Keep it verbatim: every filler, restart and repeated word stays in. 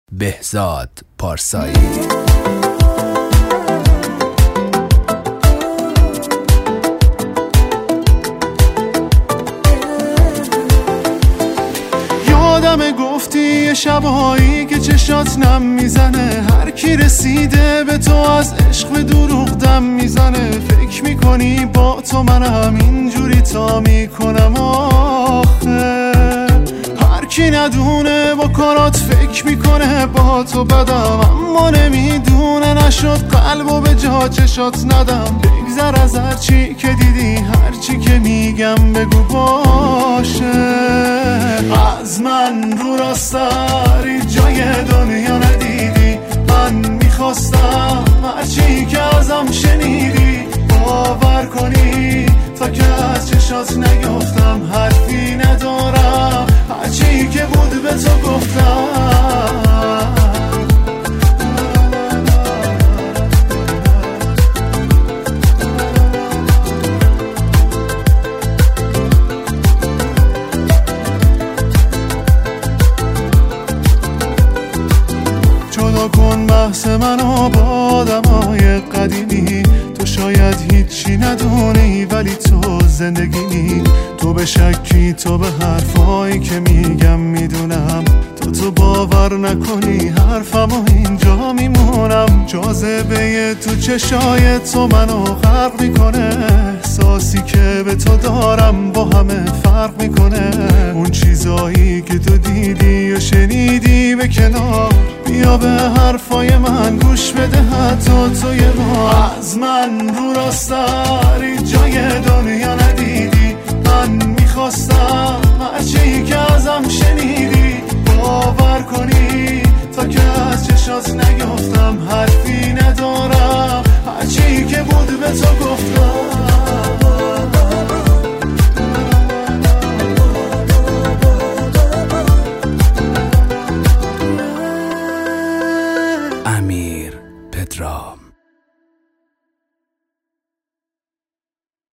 بهزاد پارسایی. یادم گفتی یه شبایی که چشات نم میزنه، هر کی رسیده به تو از عشق به دروغ دم میزنه. فکر میکنی با تو منم اینجوری تا میکنم آخه، هر کی ندونه با کارات فکر میکنه با تو بدم، اما نمیدونه نشد قلبو به جا چشات ندم. بگذر از هر چی که دیدی، هر چی که میگم بگو باشه. از من رو راستری جای دنیا ندیدی، من میخواستم هرچی که ازم شنیدی باور کنی، تا که از چشات نگفتم حرفی ندارم، هرچی که بود به تو گفتم. جدا کن بحث منو با آدمای قدیمی، تو شاید هیچی ندونی ولی تو زندگی. تو به شکی، تو به حرفایی که میگم میدونم، تو تو باور نکنی حرفمو اینجا میمونم. جاذبه تو چشای تو منو غرق میکنه، احساسی که به تو دارم با همه فرق میکنه. اون چیزایی که تو دیدی و شنیدی به کنار، بیا به حرفای من گوش بده حتی توی ما. از من رو راستری جای دنیا ندیدی، من میخواستم هرچی که ازم شنیدی باور کنی، تا که از چشات نگفتم حرفی ندارم، هرچی که بود به تو گفتم. امیر پدرام.